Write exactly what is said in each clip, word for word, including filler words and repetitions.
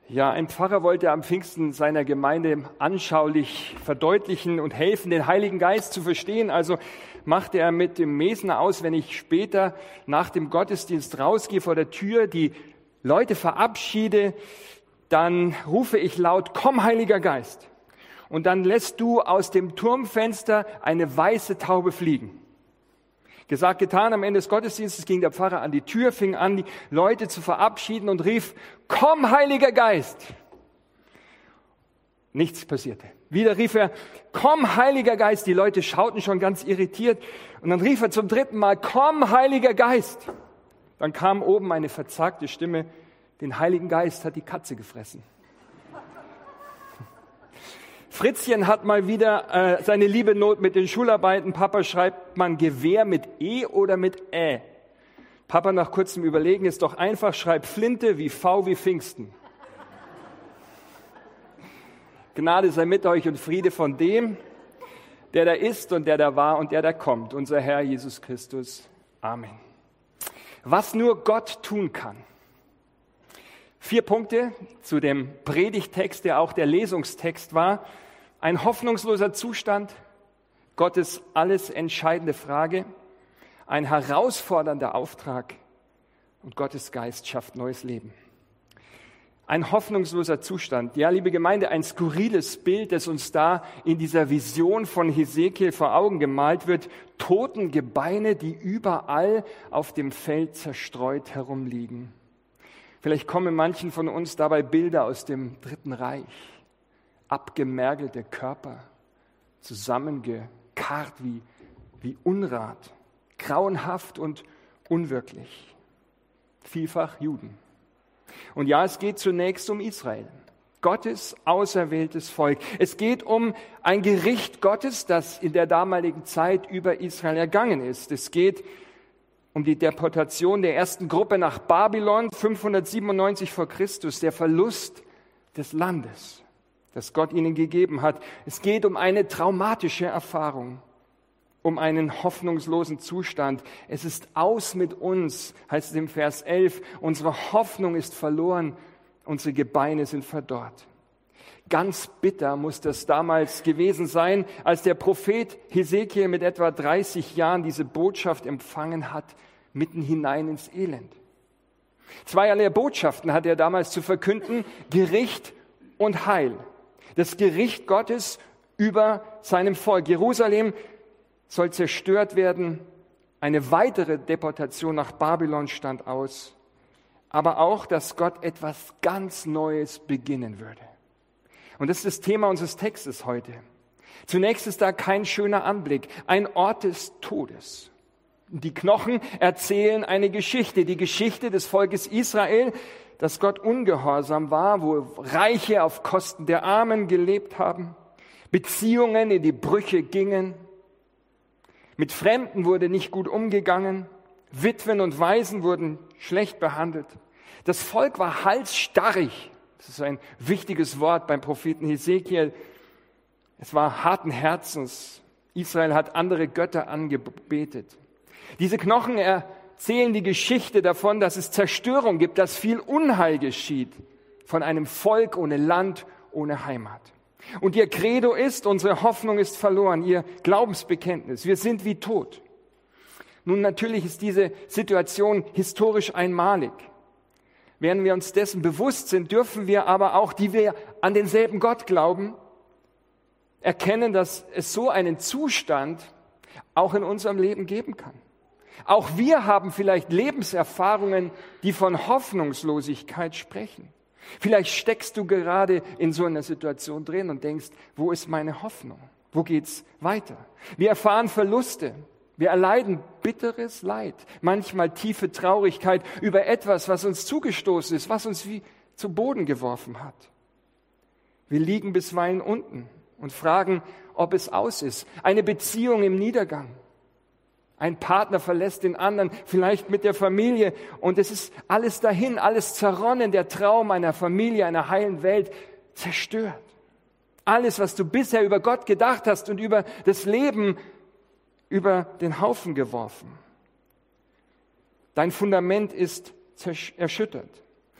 Ja, ein Pfarrer wollte am Pfingsten seiner Gemeinde anschaulich verdeutlichen und helfen, den Heiligen Geist zu verstehen. Also machte er mit dem Mesner aus, wenn ich später nach dem Gottesdienst rausgehe vor der Tür, die Leute verabschiede, dann rufe ich laut: Komm, Heiliger Geist! Und dann lässt du aus dem Turmfenster eine weiße Taube fliegen. Gesagt, getan, am Ende des Gottesdienstes ging der Pfarrer an die Tür, fing an, die Leute zu verabschieden und rief: Komm, Heiliger Geist! Nichts passierte. Wieder rief er: Komm, Heiliger Geist! Die Leute schauten schon ganz irritiert. Und dann rief er zum dritten Mal: Komm, Heiliger Geist! Dann kam oben eine verzagte Stimme: Den Heiligen Geist hat die Katze gefressen. Fritzchen hat mal wieder äh, seine liebe Not mit den Schularbeiten. Papa, schreibt man Gewehr mit E oder mit Ä? Papa nach kurzem Überlegen: Ist doch einfach, schreib Flinte wie V wie Pfingsten. Gnade sei mit euch und Friede von dem, der da ist und der da war und der da kommt, unser Herr Jesus Christus. Amen. Was nur Gott tun kann. Vier Punkte zu dem Predigtext, der auch der Lesungstext war. Ein hoffnungsloser Zustand, Gottes alles entscheidende Frage, ein herausfordernder Auftrag und Gottes Geist schafft neues Leben. Ein hoffnungsloser Zustand. Ja, liebe Gemeinde, ein skurriles Bild, das uns da in dieser Vision von Hesekiel vor Augen gemalt wird. Totengebeine, die überall auf dem Feld zerstreut herumliegen. Vielleicht kommen manchen von uns dabei Bilder aus dem Dritten Reich. Abgemergelte Körper, zusammengekarrt wie, wie Unrat, grauenhaft und unwirklich. Vielfach Juden. Und ja, es geht zunächst um Israel, Gottes auserwähltes Volk. Es geht um ein Gericht Gottes, das in der damaligen Zeit über Israel ergangen ist. Es geht um die Deportation der ersten Gruppe nach Babylon, fünfhundertsiebenundneunzig vor Christus, der Verlust des Landes, das Gott ihnen gegeben hat. Es geht um eine traumatische Erfahrung, um einen hoffnungslosen Zustand. Es ist aus mit uns, heißt es im Vers elf. Unsere Hoffnung ist verloren, unsere Gebeine sind verdorrt. Ganz bitter muss das damals gewesen sein, als der Prophet Hesekiel mit etwa dreißig Jahren diese Botschaft empfangen hat, mitten hinein ins Elend. Zweierlei Botschaften hat er damals zu verkünden: Gericht und Heil. Das Gericht Gottes über seinem Volk. Jerusalem soll zerstört werden. Eine weitere Deportation nach Babylon stand aus. Aber auch, dass Gott etwas ganz Neues beginnen würde. Und das ist das Thema unseres Textes heute. Zunächst ist da kein schöner Anblick, ein Ort des Todes. Die Knochen erzählen eine Geschichte, die Geschichte des Volkes Israel, das Gott ungehorsam war, wo Reiche auf Kosten der Armen gelebt haben, Beziehungen in die Brüche gingen, mit Fremden wurde nicht gut umgegangen, Witwen und Waisen wurden schlecht behandelt. Das Volk war halsstarrig. Das ist ein wichtiges Wort beim Propheten Hesekiel. Es war harten Herzens. Israel hat andere Götter angebetet. Diese Knochen erzählen die Geschichte davon, dass es Zerstörung gibt, dass viel Unheil geschieht von einem Volk ohne Land, ohne Heimat. Und ihr Credo ist: Unsere Hoffnung ist verloren, ihr Glaubensbekenntnis, wir sind wie tot. Nun, natürlich ist diese Situation historisch einmalig. Während wir uns dessen bewusst sind, dürfen wir aber auch, die wir an denselben Gott glauben, erkennen, dass es so einen Zustand auch in unserem Leben geben kann. Auch wir haben vielleicht Lebenserfahrungen, die von Hoffnungslosigkeit sprechen. Vielleicht steckst du gerade in so einer Situation drin und denkst: Wo ist meine Hoffnung? Wo geht's weiter? Wir erfahren Verluste. Wir erleiden bitteres Leid, manchmal tiefe Traurigkeit über etwas, was uns zugestoßen ist, was uns wie zu Boden geworfen hat. Wir liegen bisweilen unten und fragen, ob es aus ist. Eine Beziehung im Niedergang. Ein Partner verlässt den anderen, vielleicht mit der Familie, und es ist alles dahin, alles zerronnen, der Traum einer Familie, einer heilen Welt zerstört. Alles, was du bisher über Gott gedacht hast und über das Leben, über den Haufen geworfen. Dein Fundament ist erschüttert.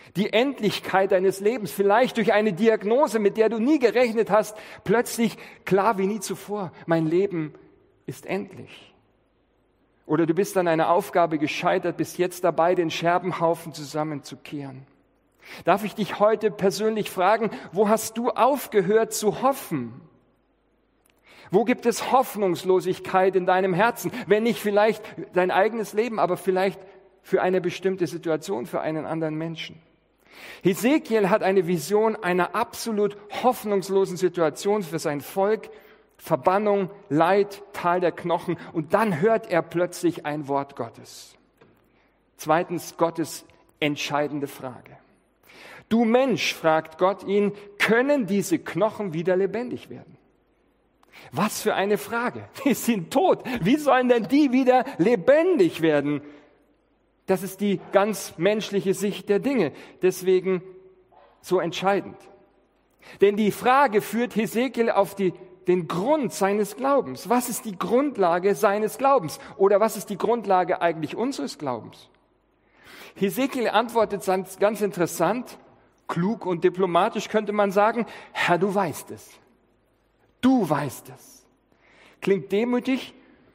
Die Endlichkeit deines Lebens, vielleicht durch eine Diagnose, mit der du nie gerechnet hast, plötzlich klar wie nie zuvor, mein Leben ist endlich. Oder du bist an einer Aufgabe gescheitert, bist jetzt dabei, den Scherbenhaufen zusammenzukehren. Darf ich dich heute persönlich fragen, wo hast du aufgehört zu hoffen? Wo gibt es Hoffnungslosigkeit in deinem Herzen? Wenn nicht vielleicht dein eigenes Leben, aber vielleicht für eine bestimmte Situation, für einen anderen Menschen. Hesekiel hat eine Vision einer absolut hoffnungslosen Situation für sein Volk, Verbannung, Leid, Tal der Knochen, und dann hört er plötzlich ein Wort Gottes. Zweitens, Gottes entscheidende Frage. Du Mensch, fragt Gott ihn, können diese Knochen wieder lebendig werden? Was für eine Frage. Die sind tot. Wie sollen denn die wieder lebendig werden? Das ist die ganz menschliche Sicht der Dinge. Deswegen so entscheidend. Denn die Frage führt Hesekiel auf die, den Grund seines Glaubens. Was ist die Grundlage seines Glaubens? Oder was ist die Grundlage eigentlich unseres Glaubens? Hesekiel antwortet ganz interessant, klug und diplomatisch könnte man sagen, Herr, du weißt es. Du weißt es. Klingt demütig.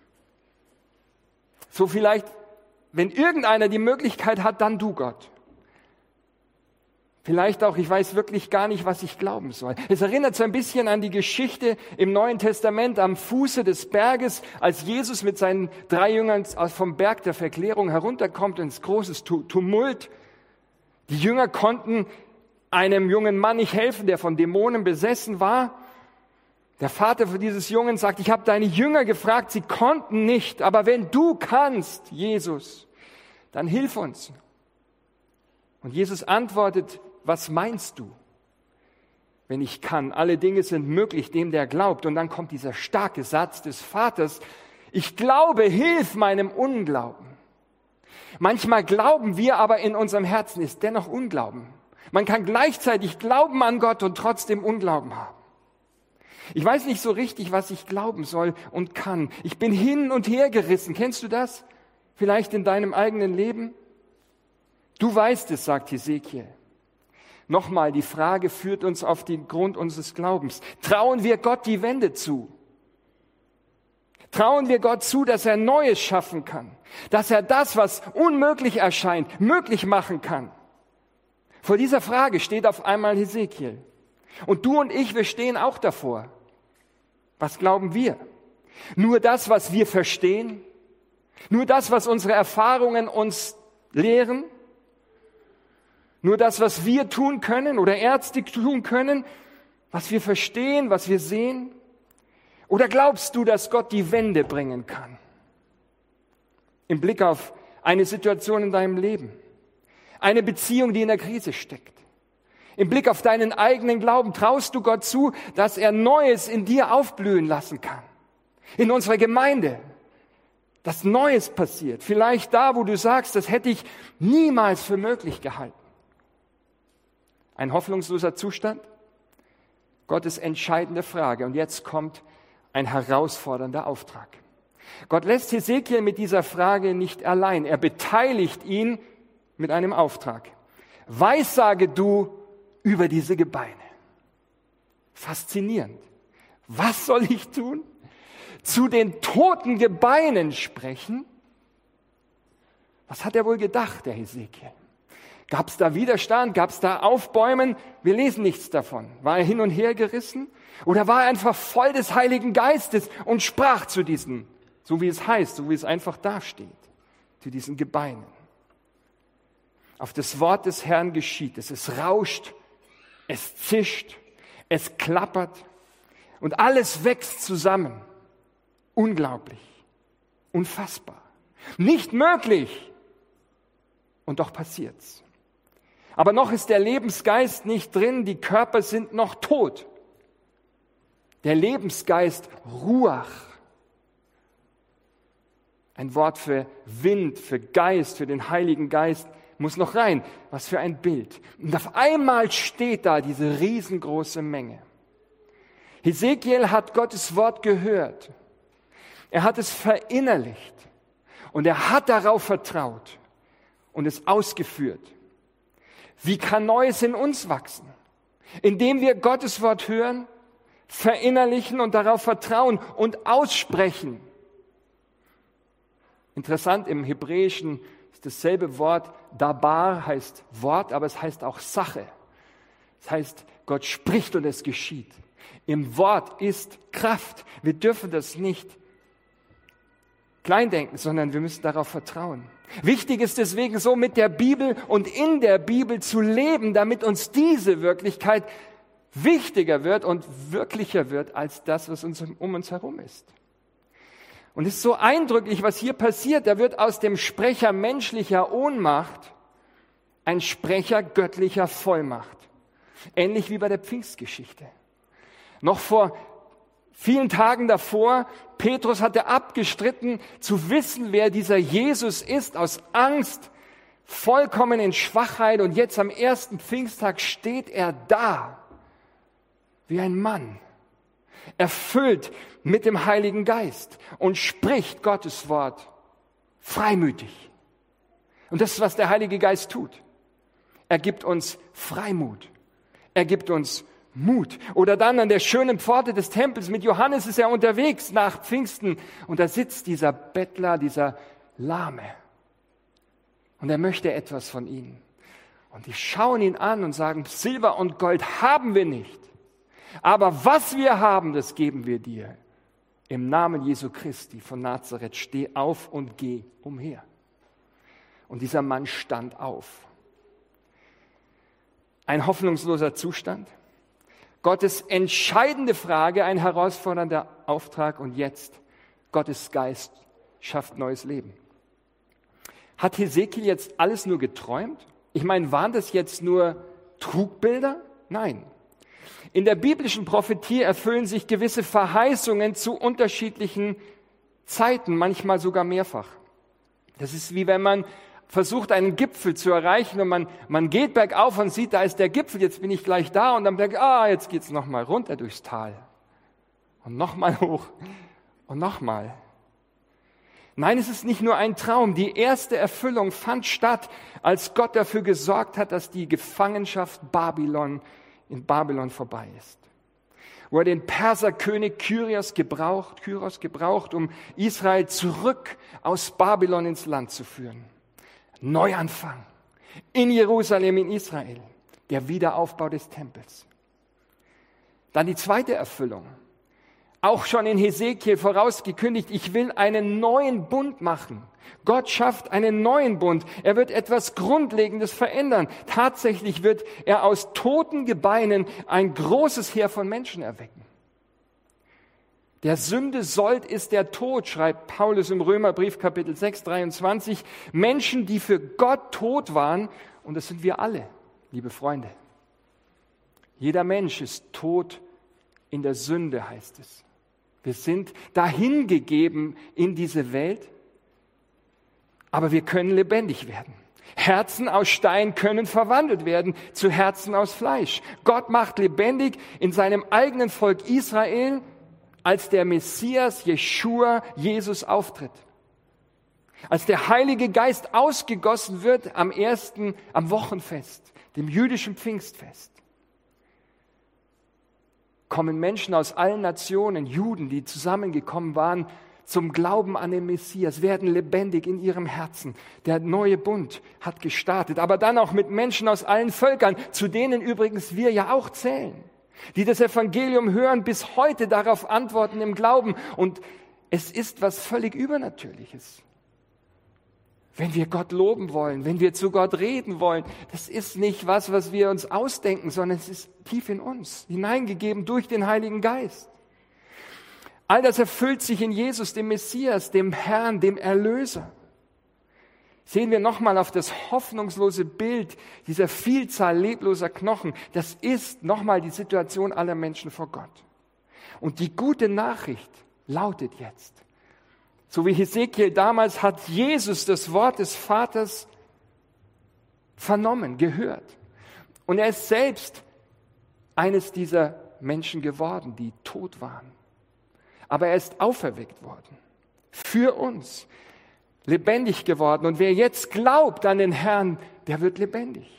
So vielleicht, wenn irgendeiner die Möglichkeit hat, dann du, Gott. Vielleicht auch, ich weiß wirklich gar nicht, was ich glauben soll. Es erinnert so ein bisschen an die Geschichte im Neuen Testament am Fuße des Berges, als Jesus mit seinen drei Jüngern vom Berg der Verklärung herunterkommt ins großes Tumult. Die Jünger konnten einem jungen Mann nicht helfen, der von Dämonen besessen war. Der Vater für dieses Jungen sagt, ich habe deine Jünger gefragt, sie konnten nicht, aber wenn du kannst, Jesus, dann hilf uns. Und Jesus antwortet, was meinst du, wenn ich kann? Alle Dinge sind möglich dem, der glaubt. Und dann kommt dieser starke Satz des Vaters, ich glaube, hilf meinem Unglauben. Manchmal glauben wir, aber in unserem Herzen ist dennoch Unglauben. Man kann gleichzeitig glauben an Gott und trotzdem Unglauben haben. Ich weiß nicht so richtig, was ich glauben soll und kann. Ich bin hin und her gerissen. Kennst du das? Vielleicht in deinem eigenen Leben? Du weißt es, sagt Hesekiel. Nochmal, die Frage führt uns auf den Grund unseres Glaubens. Trauen wir Gott die Wende zu? Trauen wir Gott zu, dass er Neues schaffen kann? Dass er das, was unmöglich erscheint, möglich machen kann? Vor dieser Frage steht auf einmal Hesekiel. Und du und ich, wir stehen auch davor. Was glauben wir? Nur das, was wir verstehen? Nur das, was unsere Erfahrungen uns lehren? Nur das, was wir tun können oder Ärzte tun können? Was wir verstehen, was wir sehen? Oder glaubst du, dass Gott die Wende bringen kann? Im Blick auf eine Situation in deinem Leben. Eine Beziehung, die in der Krise steckt. Im Blick auf deinen eigenen Glauben traust du Gott zu, dass er Neues in dir aufblühen lassen kann. In unserer Gemeinde, dass Neues passiert. Vielleicht da, wo du sagst, das hätte ich niemals für möglich gehalten. Ein hoffnungsloser Zustand? Gottes entscheidende Frage. Und jetzt kommt ein herausfordernder Auftrag. Gott lässt Hesekiel mit dieser Frage nicht allein. Er beteiligt ihn mit einem Auftrag. Weissage du über diese Gebeine. Faszinierend. Was soll ich tun? Zu den toten Gebeinen sprechen? Was hat er wohl gedacht, der Hesekiel? Gab es da Widerstand? Gab es da Aufbäumen? Wir lesen nichts davon. War er hin und her gerissen? Oder war er einfach voll des Heiligen Geistes und sprach zu diesen, so wie es heißt, so wie es einfach dasteht, zu diesen Gebeinen? Auf das Wort des Herrn geschieht es. Es rauscht, es zischt, es klappert und alles wächst zusammen. Unglaublich, unfassbar, nicht möglich. Und doch passiert's. Aber noch ist der Lebensgeist nicht drin, die Körper sind noch tot. Der Lebensgeist Ruach, ein Wort für Wind, für Geist, für den Heiligen Geist, muss noch rein. Was für ein Bild. Und auf einmal steht da diese riesengroße Menge. Hesekiel hat Gottes Wort gehört. Er hat es verinnerlicht. Und er hat darauf vertraut und es ausgeführt. Wie kann Neues in uns wachsen? Indem wir Gottes Wort hören, verinnerlichen und darauf vertrauen und aussprechen. Interessant, im Hebräischen ist dasselbe Wort, dabar heißt Wort, aber es heißt auch Sache. Das heißt, Gott spricht und es geschieht. Im Wort ist Kraft. Wir dürfen das nicht kleindenken, sondern wir müssen darauf vertrauen. Wichtig ist deswegen so, mit der Bibel und in der Bibel zu leben, damit uns diese Wirklichkeit wichtiger wird und wirklicher wird als das, was uns um uns herum ist. Und es ist so eindrücklich, was hier passiert. Da wird aus dem Sprecher menschlicher Ohnmacht ein Sprecher göttlicher Vollmacht. Ähnlich wie bei der Pfingstgeschichte. Noch vor vielen Tagen davor, Petrus hatte abgestritten, zu wissen, wer dieser Jesus ist, aus Angst, vollkommen in Schwachheit. Und jetzt am ersten Pfingsttag steht er da, wie ein Mann, erfüllt mit dem Heiligen Geist und spricht Gottes Wort freimütig. Und das ist, was der Heilige Geist tut. Er gibt uns Freimut. Er gibt uns Mut. Oder dann an der schönen Pforte des Tempels, mit Johannes ist er unterwegs nach Pfingsten und da sitzt dieser Bettler, dieser Lahme. Und er möchte etwas von ihnen. Und die schauen ihn an und sagen, Silber und Gold haben wir nicht. Aber was wir haben, das geben wir dir. Im Namen Jesu Christi von Nazareth, steh auf und geh umher. Und dieser Mann stand auf. Ein hoffnungsloser Zustand. Gottes entscheidende Frage, ein herausfordernder Auftrag und jetzt Gottes Geist schafft neues Leben. Hat Hesekiel jetzt alles nur geträumt? Ich meine, waren das jetzt nur Trugbilder? Nein. In der biblischen Prophetie erfüllen sich gewisse Verheißungen zu unterschiedlichen Zeiten, manchmal sogar mehrfach. Das ist wie wenn man versucht, einen Gipfel zu erreichen und man, man geht bergauf und sieht, da ist der Gipfel, jetzt bin ich gleich da und dann denkt, ah, jetzt geht's nochmal runter durchs Tal und nochmal hoch und nochmal. Nein, es ist nicht nur ein Traum. Die erste Erfüllung fand statt, als Gott dafür gesorgt hat, dass die Gefangenschaft Babylon in Babylon vorbei ist. Wo er den Perserkönig Kyrios gebraucht, Kyros gebraucht, um Israel zurück aus Babylon ins Land zu führen. Neuanfang in Jerusalem, in Israel, der Wiederaufbau des Tempels. Dann die zweite Erfüllung, auch schon in Hesekiel vorausgekündigt, ich will einen neuen Bund machen. Gott schafft einen neuen Bund. Er wird etwas Grundlegendes verändern. Tatsächlich wird er aus toten Gebeinen ein großes Heer von Menschen erwecken. Der Sünde Sold ist der Tod, schreibt Paulus im Römerbrief Kapitel sechs, dreiundzwanzig. Menschen, die für Gott tot waren, und das sind wir alle, liebe Freunde. Jeder Mensch ist tot in der Sünde, heißt es. Wir sind dahingegeben in diese Welt, aber wir können lebendig werden. Herzen aus Stein können verwandelt werden zu Herzen aus Fleisch. Gott macht lebendig in seinem eigenen Volk Israel, als der Messias, Jeschua, Jesus auftritt. Als der Heilige Geist ausgegossen wird am ersten, am Wochenfest, dem jüdischen Pfingstfest, kommen Menschen aus allen Nationen, Juden, die zusammengekommen waren, zum Glauben an den Messias, werden lebendig in ihrem Herzen. Der neue Bund hat gestartet, aber dann auch mit Menschen aus allen Völkern, zu denen übrigens wir ja auch zählen, die das Evangelium hören, bis heute darauf antworten im Glauben. Und es ist was völlig Übernatürliches. Wenn wir Gott loben wollen, wenn wir zu Gott reden wollen, das ist nicht was, was wir uns ausdenken, sondern es ist tief in uns, hineingegeben durch den Heiligen Geist. All das erfüllt sich in Jesus, dem Messias, dem Herrn, dem Erlöser. Sehen wir nochmal auf das hoffnungslose Bild dieser Vielzahl lebloser Knochen. Das ist nochmal die Situation aller Menschen vor Gott. Und die gute Nachricht lautet jetzt, so wie Hesekiel damals hat Jesus das Wort des Vaters vernommen, gehört. Und er ist selbst eines dieser Menschen geworden, die tot waren. Aber er ist auferweckt worden. Für uns. Lebendig geworden. Und wer jetzt glaubt an den Herrn, der wird lebendig.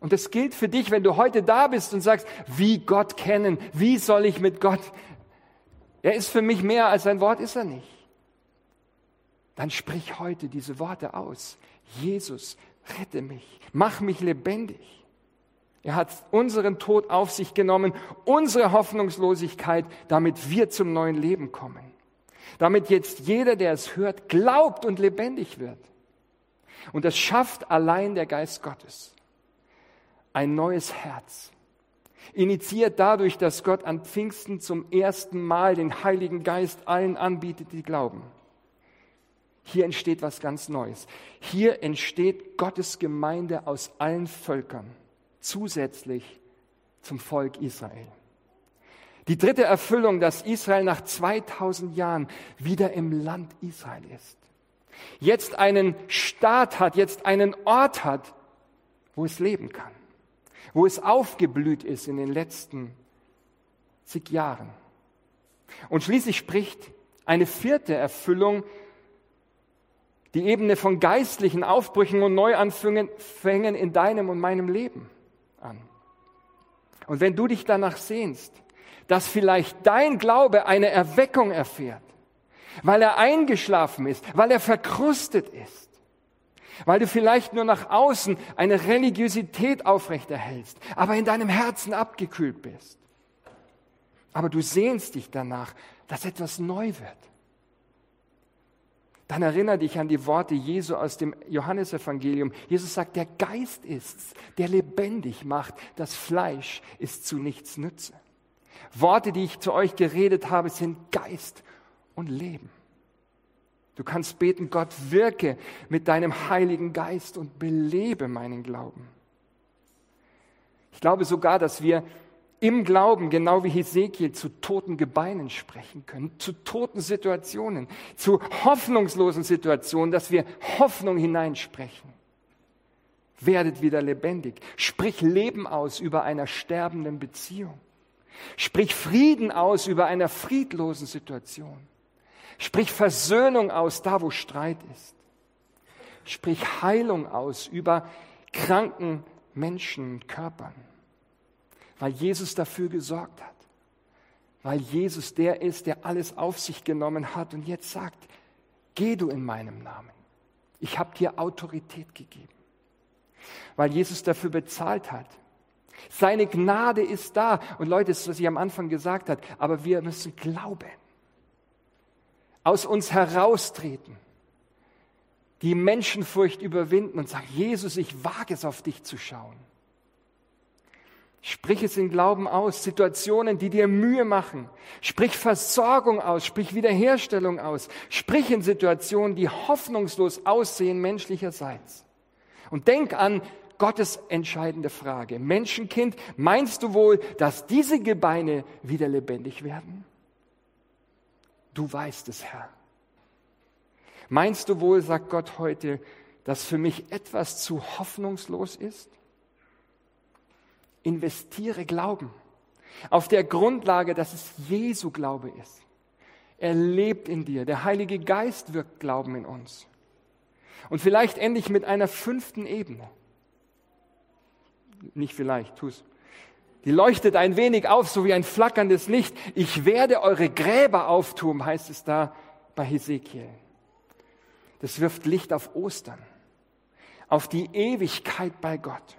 Und das gilt für dich, wenn du heute da bist und sagst, wie Gott kennen, wie soll ich mit Gott? Er ist für mich mehr als ein Wort, ist er nicht. Dann sprich heute diese Worte aus. Jesus, rette mich, mach mich lebendig. Er hat unseren Tod auf sich genommen, unsere Hoffnungslosigkeit, damit wir zum neuen Leben kommen. Damit jetzt jeder, der es hört, glaubt und lebendig wird. Und das schafft allein der Geist Gottes. Ein neues Herz. Initiiert dadurch, dass Gott an Pfingsten zum ersten Mal den Heiligen Geist allen anbietet, die glauben. Hier entsteht was ganz Neues. Hier entsteht Gottes Gemeinde aus allen Völkern, zusätzlich zum Volk Israel. Die dritte Erfüllung, dass Israel nach zweitausend Jahren wieder im Land Israel ist. Jetzt einen Staat hat, jetzt einen Ort hat, wo es leben kann. Wo es aufgeblüht ist in den letzten zig Jahren. Und schließlich spricht eine vierte Erfüllung die Ebene von geistlichen Aufbrüchen und Neuanfängen in deinem und meinem Leben an. Und wenn du dich danach sehnst, dass vielleicht dein Glaube eine Erweckung erfährt, weil er eingeschlafen ist, weil er verkrustet ist, weil du vielleicht nur nach außen eine Religiosität aufrechterhältst, aber in deinem Herzen abgekühlt bist. Aber du sehnst dich danach, dass etwas neu wird. Dann erinnere dich an die Worte Jesu aus dem Johannesevangelium. Jesus sagt, der Geist ist's, der lebendig macht, das Fleisch ist zu nichts Nütze. Worte, die ich zu euch geredet habe, sind Geist und Leben. Du kannst beten, Gott, wirke mit deinem Heiligen Geist und belebe meinen Glauben. Ich glaube sogar, dass wir im Glauben, genau wie Hesekiel, zu toten Gebeinen sprechen können, zu toten Situationen, zu hoffnungslosen Situationen, dass wir Hoffnung hineinsprechen. Werdet wieder lebendig. Sprich Leben aus über einer sterbenden Beziehung. Sprich Frieden aus über einer friedlosen Situation. Sprich Versöhnung aus, da wo Streit ist. Sprich Heilung aus über kranken Menschen, Körpern. Weil Jesus dafür gesorgt hat. Weil Jesus der ist, der alles auf sich genommen hat und jetzt sagt, geh du in meinem Namen. Ich habe dir Autorität gegeben. Weil Jesus dafür bezahlt hat. Seine Gnade ist da. Und Leute, das ist, was ich am Anfang gesagt habe, aber wir müssen glauben. Aus uns heraustreten, die Menschenfurcht überwinden und sagen, Jesus, ich wage es, auf dich zu schauen. Sprich es in Glauben aus, Situationen, die dir Mühe machen. Sprich Versorgung aus, sprich Wiederherstellung aus. Sprich in Situationen, die hoffnungslos aussehen menschlicherseits. Und denk an Gottes entscheidende Frage. Menschenkind, meinst du wohl, dass diese Gebeine wieder lebendig werden? Du weißt es, Herr. Meinst du wohl, sagt Gott heute, dass für mich etwas zu hoffnungslos ist? Investiere Glauben auf der Grundlage, dass es Jesu Glaube ist. Er lebt in dir. Der Heilige Geist wirkt Glauben in uns. Und vielleicht endlich mit einer fünften Ebene. Nicht vielleicht, tu's. Die leuchtet ein wenig auf, so wie ein flackerndes Licht. Ich werde eure Gräber auftun, heißt es da bei Hesekiel. Das wirft Licht auf Ostern, auf die Ewigkeit bei Gott.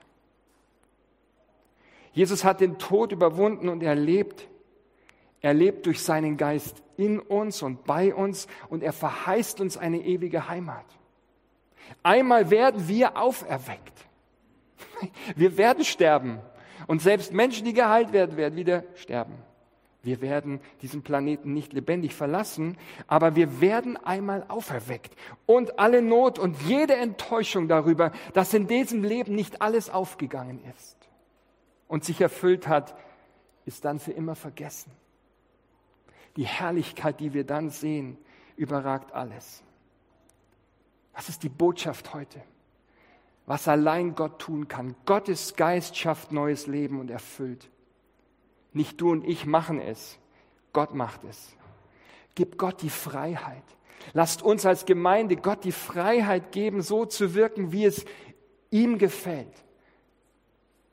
Jesus hat den Tod überwunden und er lebt. Er lebt durch seinen Geist in uns und bei uns und er verheißt uns eine ewige Heimat. Einmal werden wir auferweckt. Wir werden sterben. Und selbst Menschen, die geheilt werden, werden wieder sterben. Wir werden diesen Planeten nicht lebendig verlassen, aber wir werden einmal auferweckt. Und alle Not und jede Enttäuschung darüber, dass in diesem Leben nicht alles aufgegangen ist und sich erfüllt hat, ist dann für immer vergessen. Die Herrlichkeit, die wir dann sehen, überragt alles. Was ist die Botschaft heute? Was allein Gott tun kann. Gottes Geist schafft neues Leben und erfüllt. Nicht du und ich machen es, Gott macht es. Gib Gott die Freiheit. Lasst uns als Gemeinde Gott die Freiheit geben, so zu wirken, wie es ihm gefällt.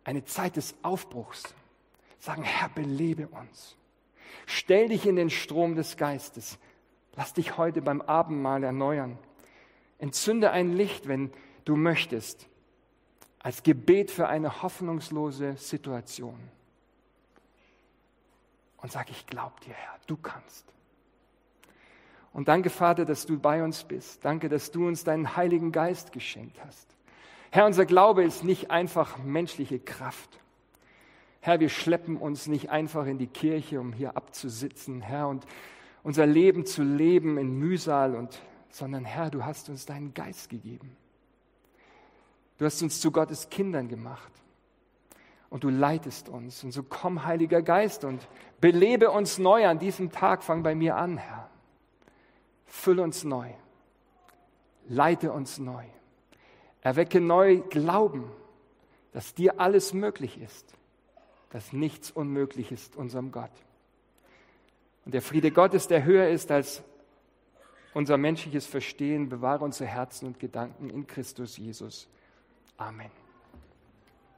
eine Zeit des Aufbruchs. Sagen, Herr, belebe uns. Stell dich in den Strom des Geistes. Lass dich heute beim Abendmahl erneuern. Entzünde ein Licht, wenn du möchtest, als Gebet für eine hoffnungslose Situation. Und sag, ich glaub dir, Herr, du kannst. Und danke, Vater, dass du bei uns bist. Danke, dass du uns deinen Heiligen Geist geschenkt hast. Herr, unser Glaube ist nicht einfach menschliche Kraft. Herr, wir schleppen uns nicht einfach in die Kirche, um hier abzusitzen, Herr, und unser Leben zu leben in Mühsal, und, sondern Herr, du hast uns deinen Geist gegeben. Du hast uns zu Gottes Kindern gemacht und du leitest uns. Und so komm, Heiliger Geist, und belebe uns neu an diesem Tag. Fang bei mir an, Herr. Füll uns neu. Leite uns neu. Erwecke neu Glauben, dass dir alles möglich ist, dass nichts unmöglich ist unserem Gott. Und der Friede Gottes, der höher ist als unser menschliches Verstehen, bewahre unsere Herzen und Gedanken in Christus Jesus. Amen.